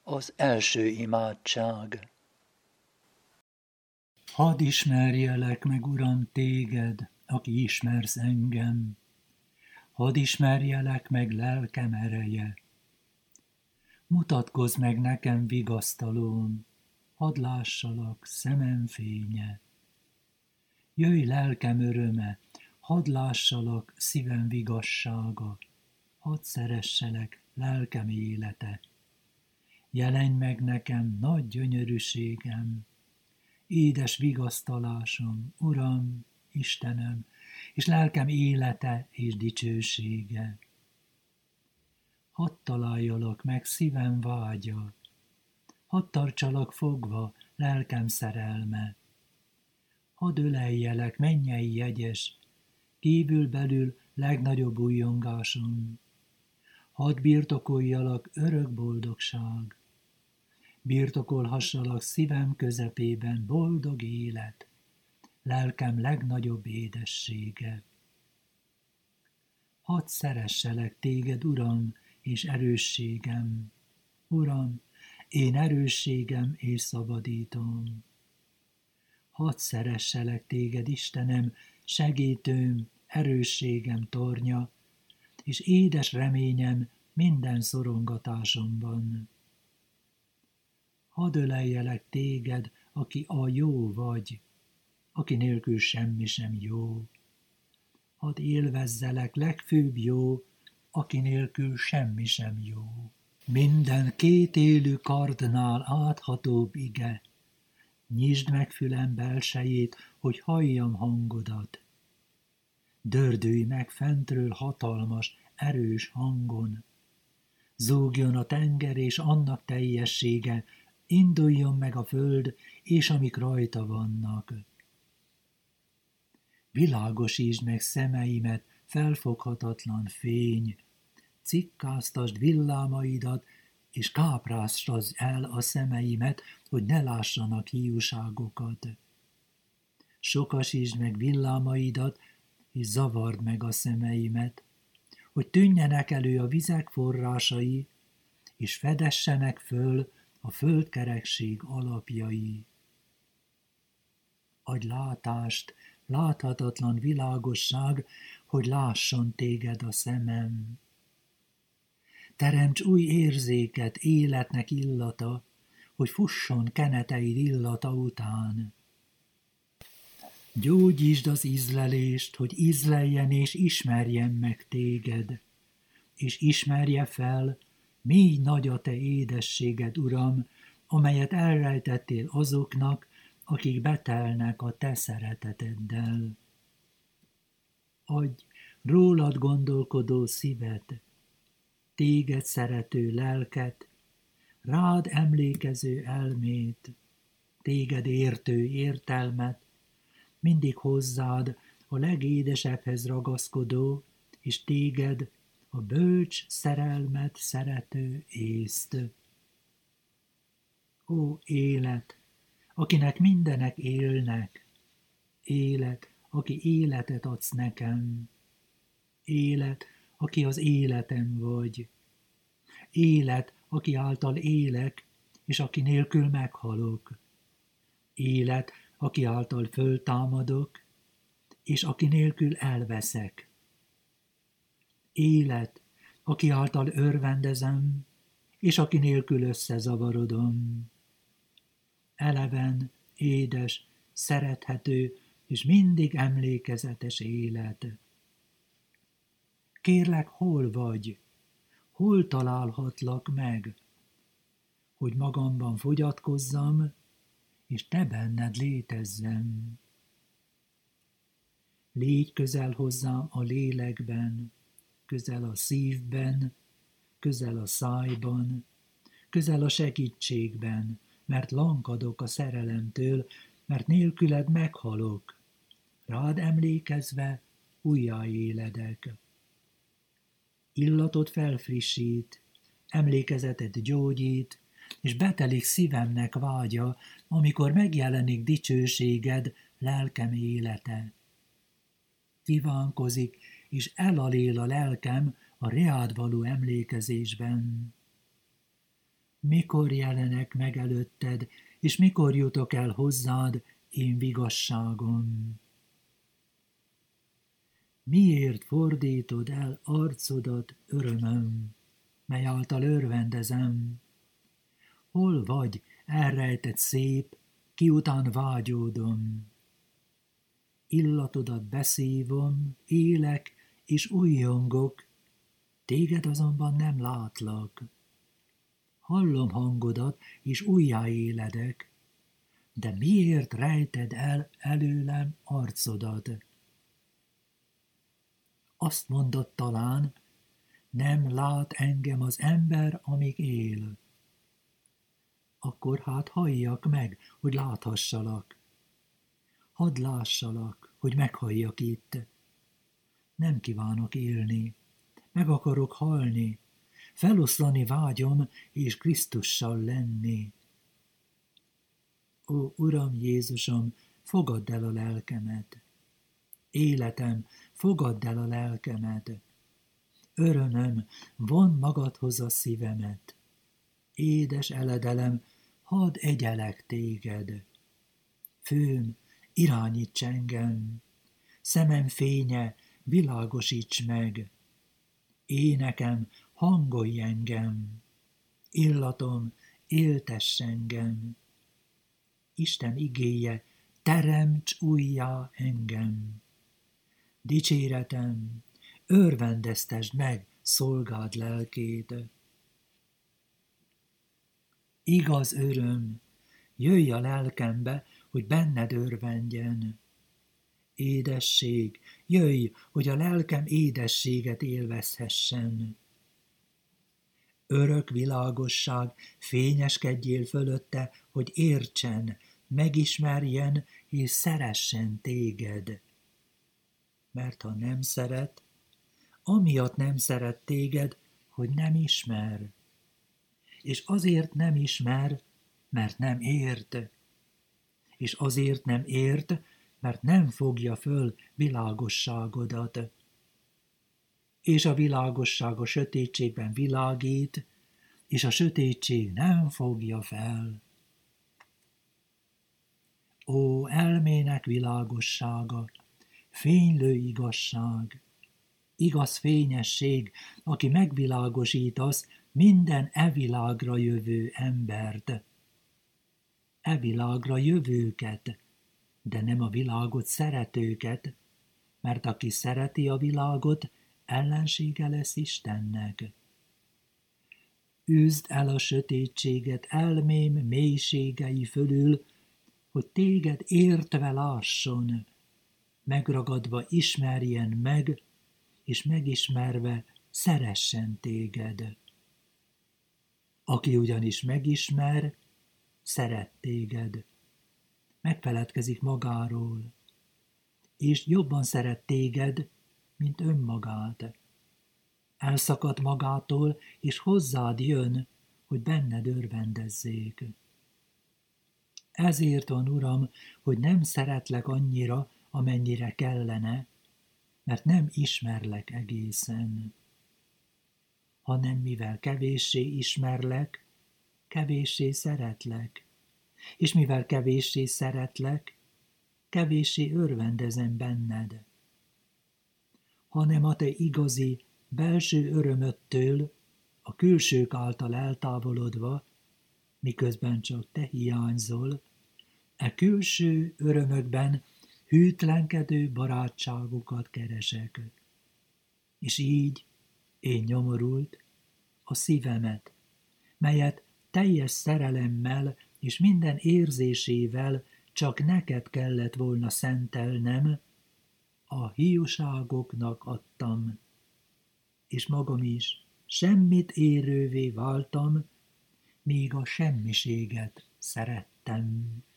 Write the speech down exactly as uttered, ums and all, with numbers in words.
Az első imádság. Hadd ismerjelek meg, Uram, téged, aki ismersz engem. Hadd ismerjelek meg lelkem ereje. Mutatkozz meg nekem vigasztalón, hadd lássalak szemem fénye. Jöjj lelkem öröme, hadd lássalak szívem vigassága, hadd szeresselek lelkem élete. Jelenj meg nekem nagy gyönyörűségem, édes vigasztalásom, Uram, Istenem, és lelkem élete és dicsősége. Hadd találjalak meg szívem vágya, hadd tartsalak fogva lelkem szerelme. Hadd öleljelek mennyei jegyes, kívül-belül legnagyobb újjongásom. Hadd birtokoljalak örök boldogság, birtokolhassalak szívem közepében boldog élet, lelkem legnagyobb édessége. Hadd szeresselek téged, Uram, és erősségem. Uram, én erősségem és szabadítom. Hadd szeresselek téged, Istenem, segítőm, erősségem tornya, és édes reményem minden szorongatásomban. Hadd öleljelek téged, aki a jó vagy, aki nélkül semmi sem jó. Hadd élvezzelek legfőbb jó, aki nélkül semmi sem jó. Minden kétélű kardnál áthatóbb ige, nyisd meg fülem belsejét, hogy halljam hangodat. Dördülj meg fentről hatalmas, erős hangon. Zúgjon a tenger és annak teljessége, induljon meg a föld, és amik rajta vannak. Világosítsd meg szemeimet, felfoghatatlan fény, cikkáztasd villámaidat, és kápráztasd el a szemeimet, hogy ne lássanak hiúságokat. Sokasítsd meg villámaidat, és zavard meg a szemeimet, hogy tűnjenek elő a vizek forrásai, és fedessenek föl a földkerekség alapjai. Adj látást, láthatatlan világosság, hogy lásson téged a szemem. Teremts új érzéket, életnek illata, hogy fusson keneteid illata után. Gyógyítsd az ízlelést, hogy ízleljen és ismerjen meg téged, és ismerje fel, mély nagy a te édességed, Uram, amelyet elrejtettél azoknak, akik betelnek a te szereteteddel. Adj rólad gondolkodó szívet, téged szerető lelket, rád emlékező elmét, téged értő értelmet, mindig hozzád a legédesebbhez ragaszkodó, és téged a bölcs szerelmet szerető észt. Ó élet, akinek mindenek élnek, élet, aki életet adsz nekem, élet, aki az életem vagy, élet, aki által élek, és aki nélkül meghalok, élet, aki által föltámadok, és aki nélkül elveszek, élet, aki által örvendezem, és aki nélkül összezavarodom, eleven, édes, szerethető, és mindig emlékezetes élet. Kérlek, hol vagy? Hol találhatlak meg? Hogy magamban fogyatkozzam, és te benned létezzem. Légy közel hozzám a lélekben, közel a szívben, közel a szájban, közel a segítségben, mert lankadok a szerelemtől, mert nélküled meghalok. Rád emlékezve újjáéledek. Illatod felfrissít, emlékezetet gyógyít, és betelik szívemnek vágya, amikor megjelenik dicsőséged, lelkem élete. Kívánkozik, és elalél a lelkem a reád való emlékezésben. Mikor jelenek meg előtted, és mikor jutok el hozzád én vigasságom? Miért fordítod el arcodat, örömöm, mely által örvendezem? Hol vagy, elrejtett szép, ki után vágyódom? Illatodat beszívom, élek és újjongok, téged azonban nem látlak. Hallom hangodat, és újjáéledek, de miért rejted el előlem arcodat? Azt mondod talán, nem lát engem az ember, amíg él. Akkor hát halljak meg, hogy láthassalak. Hadd lássalak, hogy meghalljak itt. Nem kívánok élni, meg akarok halni, feloszlani vágyom, és Krisztussal lenni. Ó, Uram Jézusom, fogadd el a lelkemet. Életem, fogadd el a lelkemet. Örömöm, von magadhoz a szívemet. Édes eledelem, hadd egyelek téged. Főm, irányíts engem, szemem fénye, világosíts meg. Énekem, hangolj engem, illatom, éltess engem. Isten igéje, teremts újjá engem. Dicséretem, örvendeztesd meg szolgád lelkét. Igaz öröm, jöjj a lelkembe, hogy benned örvendjen. Édesség, jöjj, hogy a lelkem édességet élvezhessen. Örök világosság, fényeskedjél fölötte, hogy értsen, megismerjen és szeressen téged. Mert ha nem szeret, amiatt nem szeret téged, hogy nem ismer. És azért nem ismer, mert nem ért. És azért nem ért, mert nem fogja föl világosságodat. És a világosság a sötétségben világít, és a sötétség nem fogja fel. Ó, elmének világossága, fénylő igazság, igaz fényesség, aki megvilágosítasz minden e világra jövő embert. E világra jövőket, de nem a világot szeretőket, mert aki szereti a világot, ellensége lesz Istennek. Üzd el a sötétséget elmém mélységei fölül, hogy téged értve lásson, megragadva ismerjen meg, és megismerve szeressen téged. Aki ugyanis megismer, szeret téged, megfeledkezik magáról, és jobban szeret téged, mint önmagát. Elszakad magától, és hozzád jön, hogy benned örvendezzék. Ezért van, Uram, hogy nem szeretlek annyira, amennyire kellene, mert nem ismerlek egészen. Hanem mivel kevéssé ismerlek, kevéssé szeretlek, és mivel kevéssé szeretlek, kevéssé örvendezem benned. Hanem a te igazi, belső örömöttől, a külsők által eltávolodva, miközben csak te hiányzol, e külső örömökben hűtlenkedő barátságokat keresek. És így én nyomorult a szívemet, melyet teljes szerelemmel és minden érzésével csak neked kellett volna szentelnem, a hiúságoknak adtam, és magam is semmit érővé váltam, míg a semmiséget szerettem.